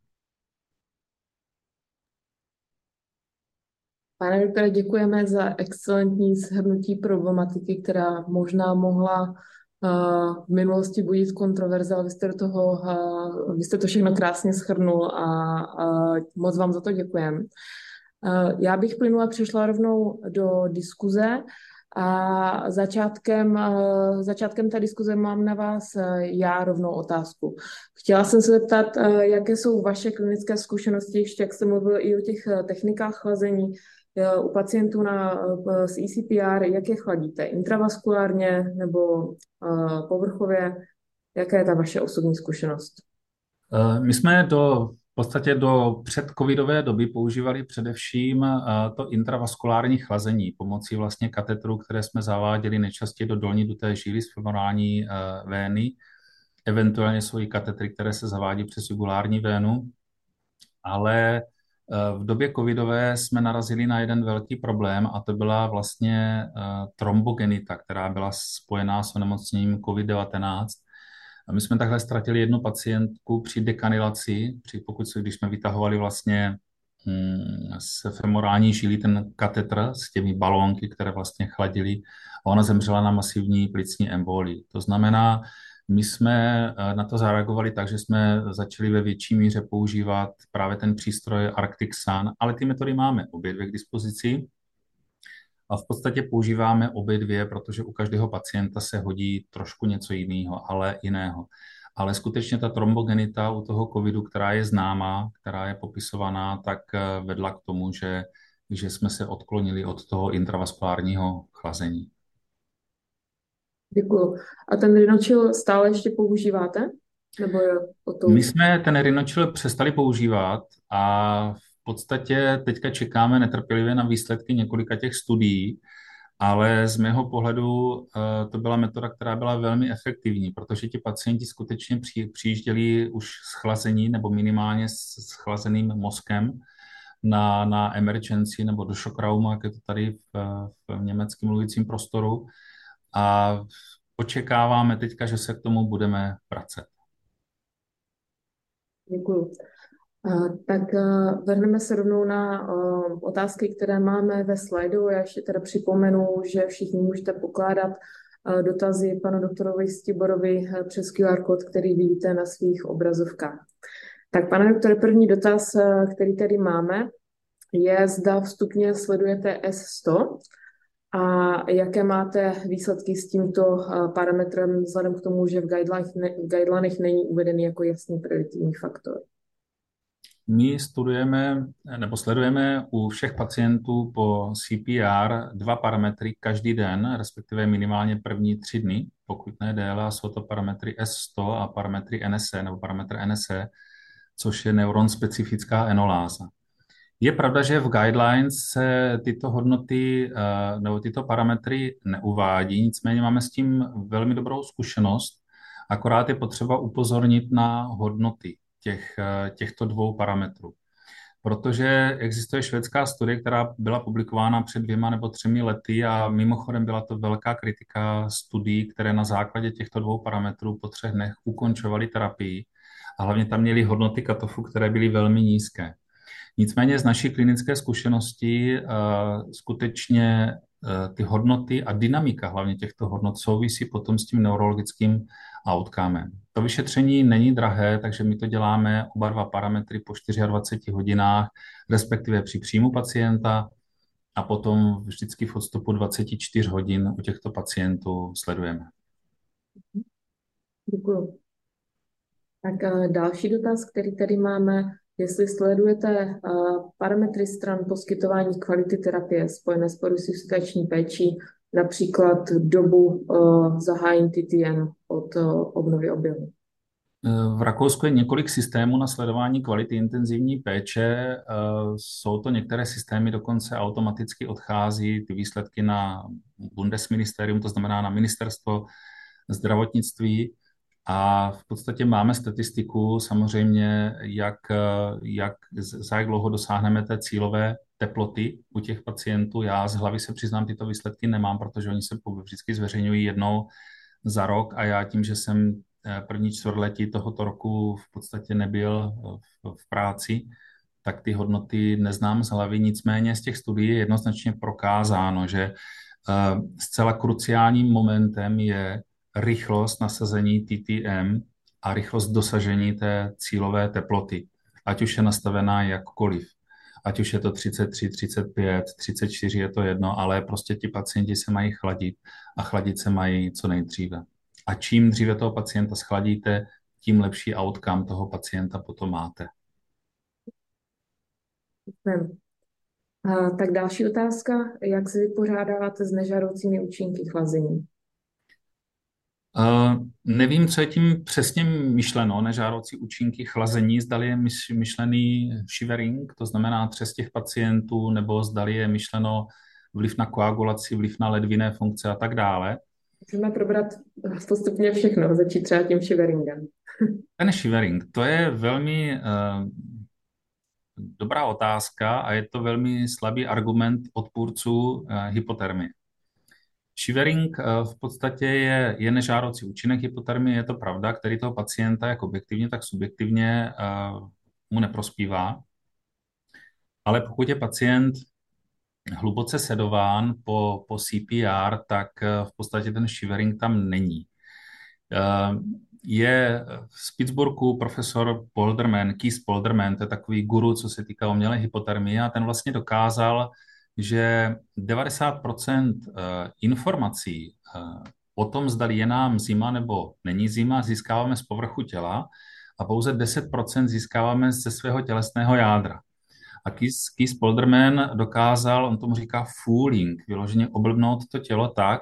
S1: Pane doktore, děkujeme za excelentní shrnutí problematiky, která možná mohla uh, v minulosti budit kontroverze, ale vy jste, do toho, uh, vy jste to všechno krásně shrnul a uh, moc vám za to děkujeme. Uh, já bych plynula přešla rovnou do diskuze a začátkem, uh, začátkem té diskuze mám na vás uh, já rovnou otázku. Chtěla jsem se zeptat, uh, jaké jsou vaše klinické zkušenosti, ještě jak jste mluvil i o těch uh, technikách chlazení, u pacientů na, s E C P R, jak je chladíte? Intravaskulárně nebo uh, povrchově? Jaká je ta vaše osobní zkušenost?
S2: My jsme do, v podstatě do předcovidové doby používali především to intravaskulární chlazení pomocí vlastně katetrů, které jsme zaváděli nejčastěji do dolní duté žíly z femorální vény. Eventuálně jsou i katetry, které se zavádí přes jugulární vénu, ale v době covidové jsme narazili na jeden velký problém a to byla vlastně trombogenita, která byla spojená s onemocněním covid devatenáct. A my jsme takhle ztratili jednu pacientku při dekanilaci, při, pokud se, když jsme vytahovali vlastně hm, z femorální žíly ten katetr s těmi balónky, které vlastně chladily a ona zemřela na masivní plicní embolii. To znamená, my jsme na to zareagovali tak, že jsme začali ve větší míře používat právě ten přístroj Arctic Sun, ale ty metody máme obě dvě k dispozici a v podstatě používáme obě dvě, protože u každého pacienta se hodí trošku něco jiného, ale jiného. Ale skutečně ta trombogenita u toho covidu, která je známá, která je popisovaná, tak vedla k tomu, že, že jsme se odklonili od toho intravaskulárního chlazení.
S1: Děkuju. A ten Rhinochill stále ještě používáte? Nebo je o to...
S2: My jsme ten Rhinochill přestali používat a v podstatě teďka čekáme netrpělivě na výsledky několika těch studií, ale z mého pohledu to byla metoda, která byla velmi efektivní, protože ti pacienti skutečně přijížděli už s chlazení nebo minimálně s chlazeným mozkem na, na emergency nebo do šokraumu, jak je to tady v, v německém mluvícím prostoru. A očekáváme teďka, že se k tomu budeme vracet.
S1: Děkuju. Tak vrhneme se rovnou na otázky, které máme ve slajdu. Já ještě teda připomenu, že všichni můžete pokládat dotazy panu doktorovi Stiborovi přes Q R kód, který vidíte na svých obrazovkách. Tak, pane doktore, první dotaz, který tady máme, je, zda vstupně sledujete S sto a jaké máte výsledky s tímto parametrem vzhledem k tomu, že v guidelinech, v guidelinech není uvedený jako jasný prediktivní faktor.
S2: My studujeme nebo sledujeme u všech pacientů po C P R dva parametry každý den, respektive minimálně první tři dny, pokud ne déle, a jsou to parametry S sto a parametry N S A nebo parametr N S A, což je neuron-specifická enoláza. Je pravda, že v guidelines se tyto hodnoty nebo tyto parametry neuvádí, nicméně máme s tím velmi dobrou zkušenost, akorát je potřeba upozornit na hodnoty těch, těchto dvou parametrů. Protože existuje švédská studie, která byla publikována před dvěma nebo třemi lety a mimochodem byla to velká kritika studií, které na základě těchto dvou parametrů po třech dnech ukončovaly terapii a hlavně tam měly hodnoty katofu, které byly velmi nízké. Nicméně z naší klinické zkušenosti uh, skutečně uh, ty hodnoty a dynamika hlavně těchto hodnot souvisí potom s tím neurologickým outcomem. To vyšetření není drahé, takže my to děláme oba dva parametry po dvaceti čtyřech hodinách, respektive při příjmu pacienta a potom vždycky v odstupu dvacet čtyři hodin u těchto pacientů sledujeme.
S1: Děkuji. Tak uh, další dotaz, který tady máme, jestli sledujete uh, parametry stran poskytování kvality terapie spojené s poruchy péčí, například dobu uh, zahájení T T N od uh, obnovy oběhu.
S2: V Rakousku je několik systémů na sledování kvality intenzivní péče. Jsou to některé systémy, dokonce automaticky odchází ty výsledky na Bundesministerium, to znamená na ministerstvo zdravotnictví. A v podstatě máme statistiku samozřejmě, jak, jak, za jak dlouho dosáhneme té cílové teploty u těch pacientů. Já z hlavy se přiznám, tyto výsledky nemám, protože oni se vždycky zveřejňují jednou za rok a já tím, že jsem první čtvrtletí tohoto roku v podstatě nebyl v, v práci, tak ty hodnoty neznám z hlavy. Nicméně z těch studií je jednoznačně prokázáno, že zcela kruciálním momentem je rychlost nasazení T T M a rychlost dosažení té cílové teploty, ať už je nastavená jakkoliv. Ať už je to třicet tři, třicet pět, třicet čtyři, je to jedno, ale prostě ti pacienti se mají chladit a chladit se mají co nejdříve. A čím dříve toho pacienta schladíte, tím lepší outcome toho pacienta potom máte.
S1: A tak další otázka, jak se vypořádáváte s nežádoucími účinky chlazení?
S2: Uh, nevím, co je tím přesně myšleno, nežádoucí účinky chlazení, zdali je myšlený shivering, to znamená třes těch pacientů, nebo zdali je myšleno vliv na koagulaci, vliv na ledvinné funkce a tak dále.
S1: Můžeme probrat postupně všechno, začít třeba tím shiveringem.
S2: Ten shivering, to je velmi uh, dobrá otázka a je to velmi slabý argument odpůrců uh, hypotermie. Shivering v podstatě je, je nežádoucí účinek hypotermie, je to pravda, který toho pacienta jak objektivně, tak subjektivně uh, mu neprospívá. Ale pokud je pacient hluboce sedován po, po C P R, tak v podstatě ten shivering tam není. Uh, je v Pittsburghu profesor Polderman, Keith Polderman, to je takový guru, co se týká umělé hypotermie, a ten vlastně dokázal, že devadesát procent informací o tom, zda je nám zima nebo není zima, získáváme z povrchu těla a pouze deset procent získáváme ze svého tělesného jádra. A Keith, Keith Polderman dokázal, on tomu říká fooling, vyloženě oblbnout to tělo tak,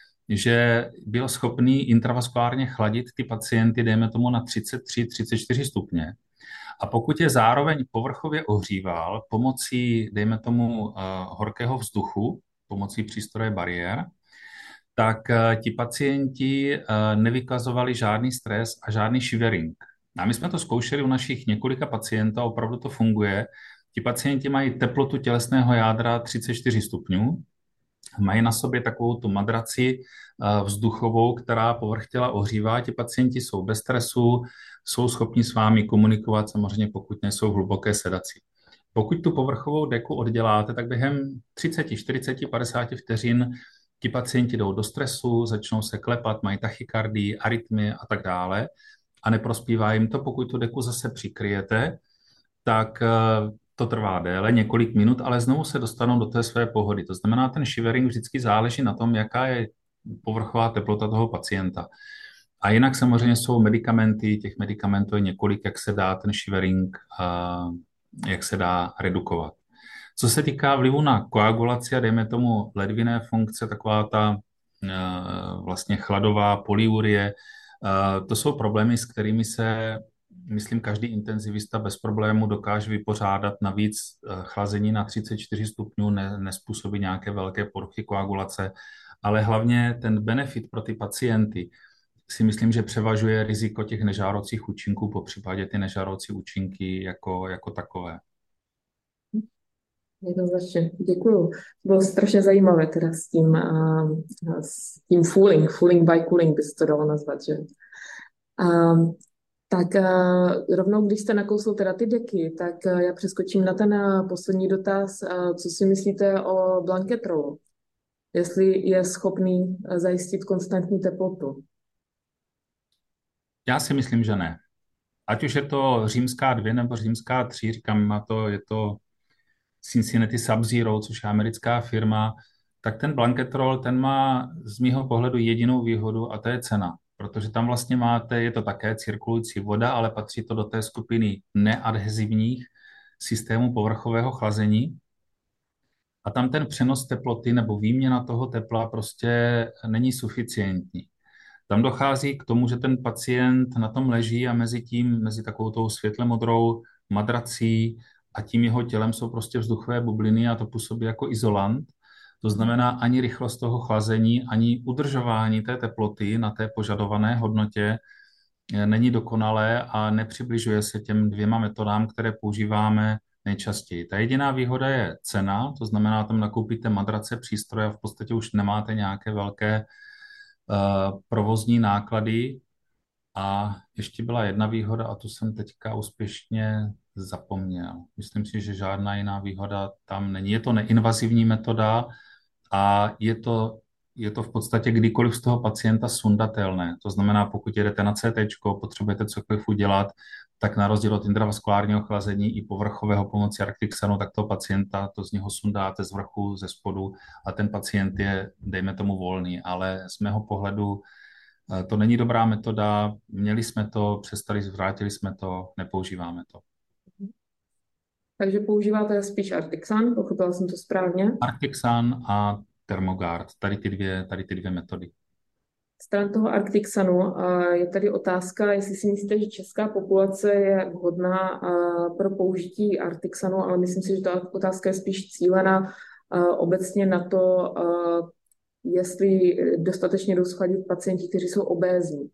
S2: že byl schopný intravaskulárně chladit ty pacienty, dejme tomu na třicet tři, třicet čtyři stupně. A pokud je zároveň povrchově ohříval pomocí, dejme tomu, uh, horkého vzduchu, pomocí přístroje bariér, tak uh, ti pacienti uh, nevykazovali žádný stres a žádný shivering. A my jsme to zkoušeli u našich několika pacientů a opravdu to funguje. Ti pacienti mají teplotu tělesného jádra třicet čtyři stupňů, mají na sobě takovou tu madraci vzduchovou, která povrch těla ohřívá. Ti pacienti jsou bez stresu, jsou schopni s vámi komunikovat, samozřejmě pokud nejsou v hluboké sedaci. Pokud tu povrchovou deku odděláte, tak během třicet, čtyřicet, padesát vteřin ti pacienti jdou do stresu, začnou se klepat, mají tachykardii, arytmie a tak dále a neprospívá jim to. Pokud tu deku zase přikryjete, tak to trvá déle, několik minut, ale znovu se dostanou do té své pohody. To znamená, ten shivering vždycky záleží na tom, jaká je povrchová teplota toho pacienta. A jinak samozřejmě jsou medicamenty, těch medicamentů je několik, jak se dá ten shivering, jak se dá redukovat. Co se týká vlivu na koagulaci a dejme tomu ledvinné funkce, taková ta vlastně chladová polyurie, to jsou problémy, s kterými se, myslím, každý intenzivista bez problému dokáže vypořádat. Navíc chlazení na třicet čtyři stupňů ne, nespůsobí nějaké velké poruchy koagulace, ale hlavně ten benefit pro ty pacienty si myslím, že převažuje riziko těch nežádoucích účinků, po případě ty nežádoucí účinky jako, jako takové.
S1: Jednoznačně, děkuju. Bylo strašně zajímavé teda s tím, uh, s tím fooling, fooling by cooling by se to dalo nazvat, že? Um, tak uh, rovnou, když jste nakousl teda ty deky, tak uh, já přeskočím na ten uh, poslední dotaz. Uh, co si myslíte o blanketrolu? Jestli je schopný uh, zajistit konstantní teplotu?
S2: Já si myslím, že ne. Ať už je to římská dvě nebo římská tři, říkám na to, je to Cincinnati Sub-Zero, což je americká firma, tak ten blanketrol, ten má z mýho pohledu jedinou výhodu a to je cena. Protože tam vlastně máte, je to také cirkulující voda, ale patří to do té skupiny neadhezivních systémů povrchového chlazení. A tam ten přenos teploty nebo výměna toho tepla prostě není suficientní. Tam dochází k tomu, že ten pacient na tom leží a mezi tím, mezi takovou tou světle modrou madrací a tím jeho tělem jsou prostě vzduchové bubliny a to působí jako izolant. To znamená, ani rychlost toho chlazení, ani udržování té teploty na té požadované hodnotě není dokonalé a nepřibližuje se těm dvěma metodám, které používáme nejčastěji. Ta jediná výhoda je cena, to znamená, tam nakoupíte madrace, přístroje a v podstatě už nemáte nějaké velké uh, provozní náklady. A ještě byla jedna výhoda a tu jsem teďka úspěšně zapomněl. Myslím si, že žádná jiná výhoda tam není. Je to neinvazivní metoda a je to, je to v podstatě kdykoliv z toho pacienta sundatelné. To znamená, pokud jedete na C T, potřebujete cokoliv udělat, tak na rozdíl od intravaskulárního chlazení i povrchového pomocí Arctixanu, tak toho pacienta to z něho sundáte z vrchu, ze spodu a ten pacient je, dejme tomu, volný. Ale z mého pohledu to není dobrá metoda, měli jsme to, přestali, zvrátili jsme to, nepoužíváme to.
S1: Takže používáte spíš Artixan, pochopila jsem to správně.
S2: Artixan a Thermogard, tady ty dvě, tady ty dvě metody.
S1: Stran toho Arctixanu je tady otázka, jestli si myslíte, že česká populace je vhodná pro použití Artixanu, ale myslím si, že ta otázka je spíš cílená obecně na to, jestli dostatečně jdou schladit pacienti, kteří jsou obézní.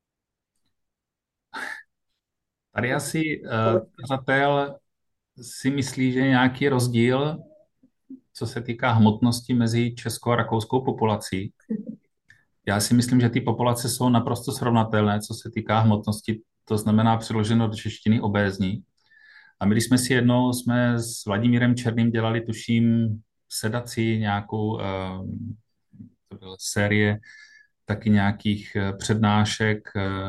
S2: Tady asi tazatel si myslí, že je nějaký rozdíl, co se týká hmotnosti mezi českou a rakouskou populací. Já si myslím, že ty populace jsou naprosto srovnatelné, co se týká hmotnosti, to znamená přeloženo do češtiny obézní. A my, když jsme si jednou, jsme s Vladimírem Černým dělali, tuším, sedaci, nějakou to byla série taky nějakých přednášek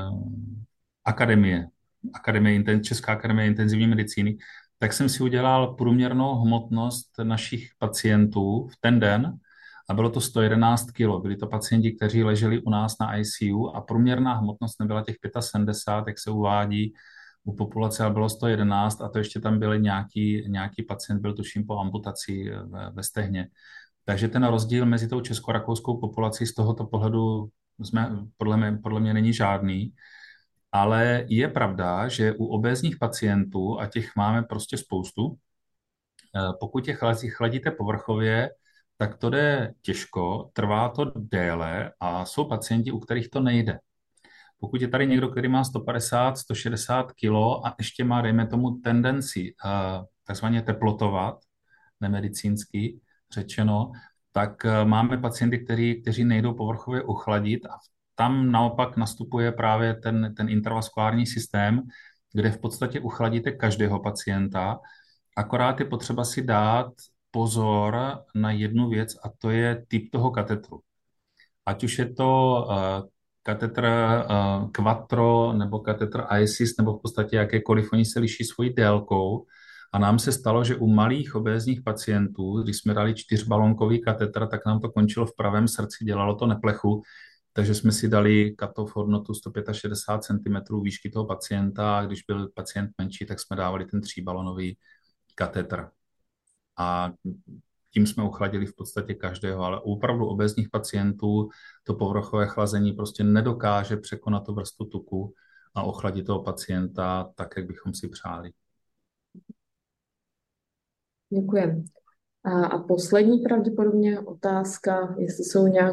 S2: akademie, akademie, Česká akademie intenzivní medicíny, tak jsem si udělal průměrnou hmotnost našich pacientů v ten den a bylo to sto jedenáct kilo. Byli to pacienti, kteří leželi u nás na I C U a průměrná hmotnost nebyla těch sedmdesát pět, jak se uvádí u populace, ale bylo sto jedenáct a to ještě tam byl nějaký, nějaký pacient, byl tuším po amputaci ve, ve stehně. Takže ten rozdíl mezi tou česko-rakouskou populací z tohoto pohledu jsme, podle, mě, podle mě není žádný. Ale je pravda, že u obézních pacientů, a těch máme prostě spoustu, pokud je chladíte povrchově, tak to jde těžko, trvá to déle a jsou pacienti, u kterých to nejde. Pokud je tady někdo, který má sto padesát, sto šedesát kilo a ještě má, dejme tomu, tendenci takzvaně teplotovat, nemedicínsky řečeno, tak máme pacienty, který, kteří nejdou povrchově uchladit a tam naopak nastupuje právě ten, ten intravaskulární systém, kde v podstatě uchladíte každého pacienta, akorát je potřeba si dát pozor na jednu věc a to je typ toho katetru. Ať už je to uh, katetr uh, Quattro nebo katetr Isis nebo v podstatě jakékoliv, oni se liší svojí délkou a nám se stalo, že u malých obézních pacientů, když jsme dali čtyřbalonkový katetr, tak nám to končilo v pravém srdci, dělalo to neplechu, takže jsme si dali cut-off hodnotu sto šedesát pět centimetrů výšky toho pacienta a když byl pacient menší, tak jsme dávali ten tříbalonový katetr. A tím jsme uchladili v podstatě každého, ale u opravdu obézních pacientů to povrchové chlazení prostě nedokáže překonat tu vrstvu tuku a ochladit toho pacienta tak, jak bychom si přáli.
S1: Děkujem. A, a poslední pravděpodobně otázka, jestli jsou nějaké